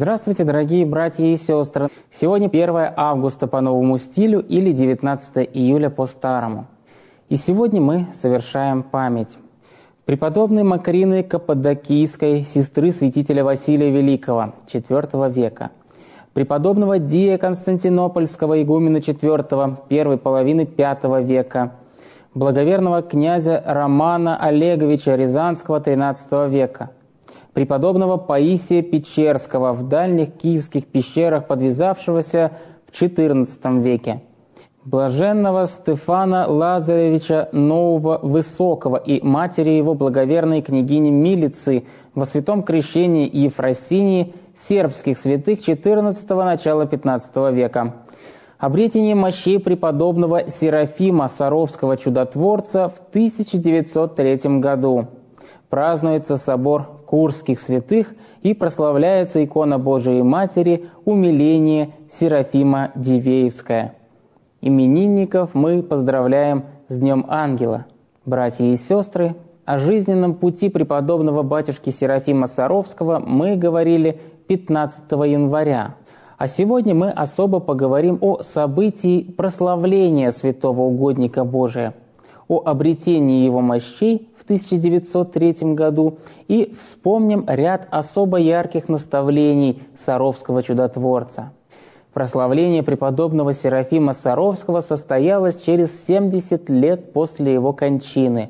Здравствуйте, дорогие братья и сестры! Сегодня 1 августа по новому стилю или 19 июля по старому. И сегодня мы совершаем память преподобной Макрины Каппадокийской, сестры святителя Василия Великого, IV века, преподобного Дия Константинопольского, игумена IV, первой половины V века, благоверного князя Романа Олеговича Рязанского XIII века, преподобного Паисия Печерского, в дальних киевских пещерах подвязавшегося в XIV веке, блаженного Стефана Лазаревича Нового Высокого и матери его благоверной княгини Милицы во святом крещении Ефросинии, сербских святых XIV – начала XV века, обретение мощей преподобного Серафима Саровского чудотворца в 1903 году. Празднуется собор Курских святых и прославляется икона Божией Матери умиление Серафима Дивеевская. Именинников мы поздравляем с Днем Ангела. Братья и сестры, о жизненном пути преподобного батюшки Серафима Саровского мы говорили 15 января. А сегодня мы особо поговорим о событии прославления святого угодника Божия, о обретении его мощей в 1903 году и вспомним ряд особо ярких наставлений Саровского чудотворца. Прославление преподобного Серафима Саровского состоялось через 70 лет после его кончины.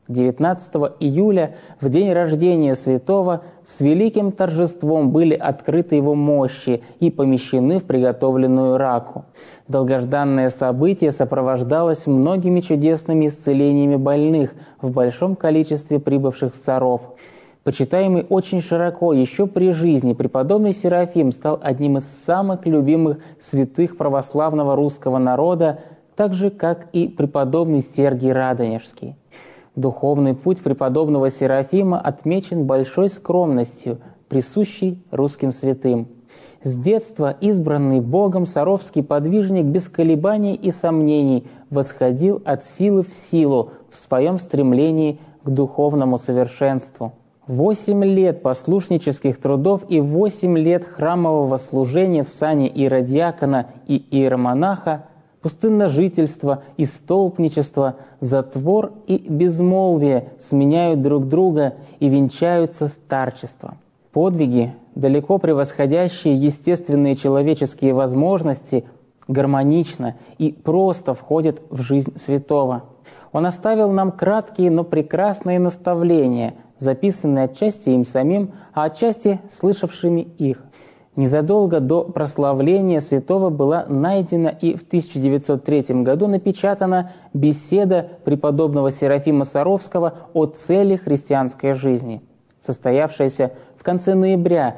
19 июля, в день рождения святого, с великим торжеством были открыты его мощи и помещены в приготовленную раку. Долгожданное событие сопровождалось многими чудесными исцелениями больных в большом количестве прибывших в Саров. Почитаемый очень широко еще при жизни, преподобный Серафим стал одним из самых любимых святых православного русского народа, так же, как и преподобный Сергий Радонежский. Духовный путь преподобного Серафима отмечен большой скромностью, присущей русским святым. С детства избранный Богом саровский подвижник без колебаний и сомнений восходил от силы в силу в своем стремлении к духовному совершенству. 8 лет послушнических трудов и 8 лет храмового служения в сане иеродиакона и иеромонаха, пустынножительство и столпничество, затвор и безмолвие сменяют друг друга и венчаются старчеством. Подвиги, далеко превосходящие естественные человеческие возможности, гармонично и просто входят в жизнь святого. Он оставил нам краткие, но прекрасные наставления, записанные отчасти им самим, а отчасти слышавшими их. Незадолго до прославления святого была найдена и в 1903 году напечатана беседа преподобного Серафима Саровского о цели христианской жизни, состоявшаяся в конце ноября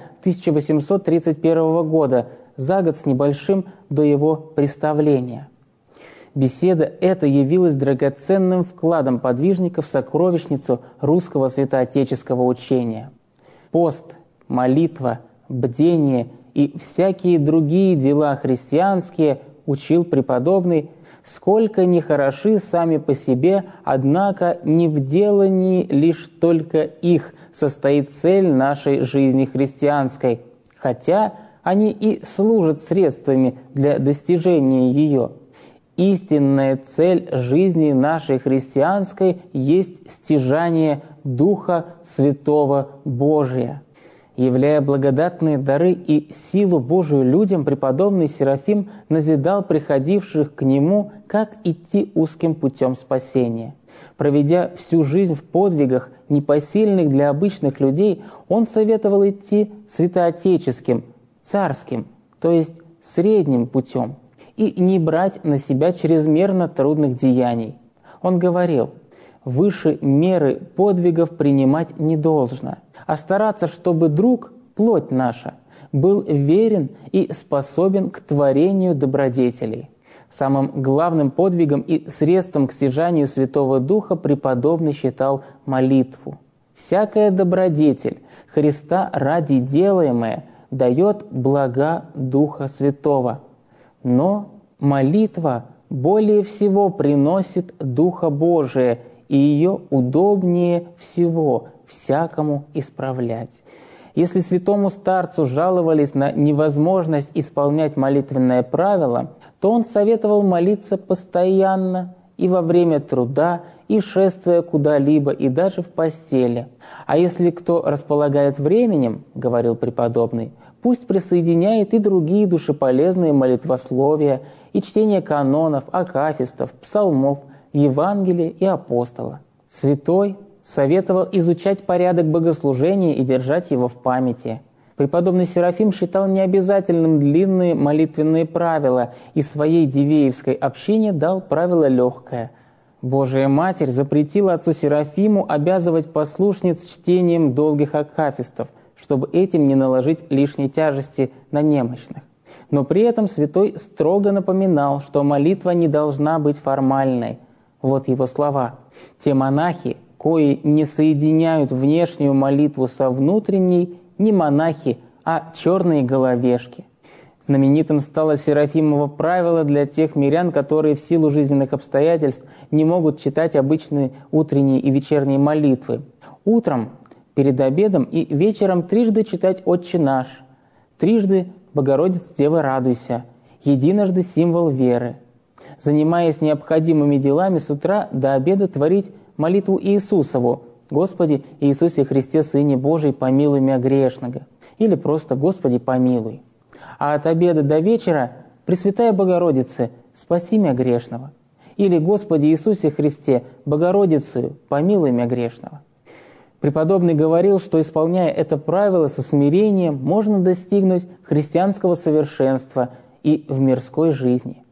1831 года, за год с небольшим до его представления. Беседа эта явилась драгоценным вкладом подвижника в сокровищницу русского святоотеческого учения. Пост, молитва, бдение и всякие другие дела христианские, учил преподобный, сколько ни хороши сами по себе, однако не в делании лишь только их состоит цель нашей жизни христианской, хотя они и служат средствами для достижения ее. Истинная цель жизни нашей христианской есть стяжание Духа Святого Божия. Являя благодатные дары и силу Божию людям, преподобный Серафим назидал приходивших к нему, как идти узким путем спасения. Проведя всю жизнь в подвигах, непосильных для обычных людей, он советовал идти святоотеческим, царским, то есть средним путем, и не брать на себя чрезмерно трудных деяний. Он говорил: «Выше меры подвигов принимать не должно, а стараться, чтобы друг, плоть наша, был верен и способен к творению добродетелей». Самым главным подвигом и средством к стяжанию Святого Духа преподобный считал молитву. «Всякая добродетель, Христа ради делаемая, дает блага Духа Святого. Но молитва более всего приносит Духа Божия, и ее удобнее всего всякому исправлять. Если святому старцу жаловались на невозможность исполнять молитвенное правило, то он советовал молиться постоянно и во время труда, и шествуя куда-либо, и даже в постели. А если кто располагает временем, говорил преподобный, пусть присоединяет и другие душеполезные молитвословия, и чтение канонов, акафистов, псалмов, Евангелия и апостола. Святой советовал изучать порядок богослужения и держать его в памяти. Преподобный Серафим считал необязательным длинные молитвенные правила и своей Дивеевской общине дал правило легкое. Божия Матерь запретила отцу Серафиму обязывать послушниц чтением долгих акафистов, чтобы этим не наложить лишней тяжести на немощных. Но при этом святой строго напоминал, что молитва не должна быть формальной. Вот его слова. «Те монахи, кои не соединяют внешнюю молитву со внутренней, не монахи, а черные головешки». Знаменитым стало Серафимово правило для тех мирян, которые в силу жизненных обстоятельств не могут читать обычные утренние и вечерние молитвы. Утром, перед обедом и вечером трижды читать «Отче наш», трижды «Богородица, Дева, радуйся», единожды символ веры. Занимаясь необходимыми делами с утра до обеда творить молитву Иисусову «Господи Иисусе Христе, Сыне Божий, помилуй меня грешного» или просто «Господи, помилуй». А от обеда до вечера «Пресвятая Богородице, спаси меня грешного» или «Господи Иисусе Христе, Богородицею, помилуй меня грешного». Преподобный говорил, что, исполняя это правило со смирением, можно достигнуть христианского совершенства и в мирской жизни.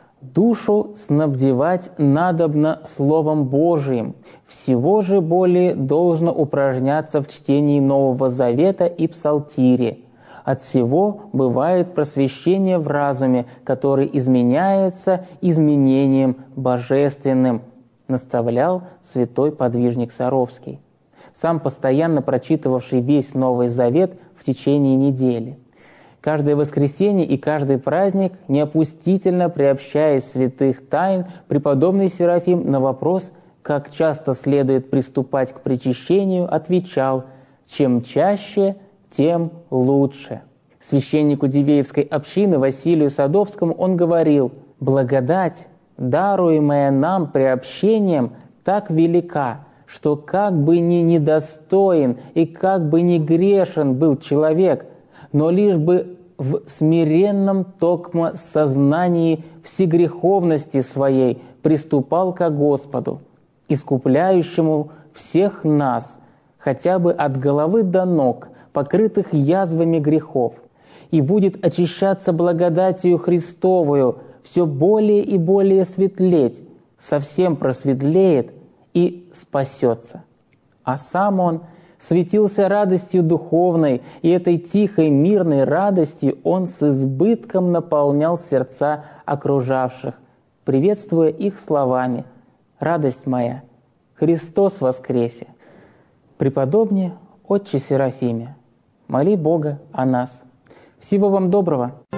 Душу снабдевать надобно Словом Божиим, всего же более должно упражняться в чтении Нового Завета и Псалтире. От всего бывает просвещение в разуме, который изменяется изменением божественным, наставлял святой подвижник Саровский, сам постоянно прочитывавший весь Новый Завет в течение недели. Каждое воскресенье и каждый праздник, неопустительно приобщаясь святых тайн, преподобный Серафим на вопрос, как часто следует приступать к причащению, отвечал: «Чем чаще, тем лучше». Священнику Дивеевской общины Василию Садовскому он говорил: «Благодать, даруемая нам приобщением, так велика, что как бы ни недостоин и как бы ни грешен был человек, но лишь бы в смиренном токмо сознании всегреховности своей приступал ко Господу, искупляющему всех нас, хотя бы от головы до ног, покрытых язвами грехов, и будет очищаться благодатью Христовою, все более и более светлеть, совсем просветлеет и спасется». А сам он светился радостью духовной, и этой тихой, мирной радостью он с избытком наполнял сердца окружавших, приветствуя их словами: «Радость моя, Христос воскресе!» Преподобный Отче Серафиме, моли Бога о нас. Всего вам доброго!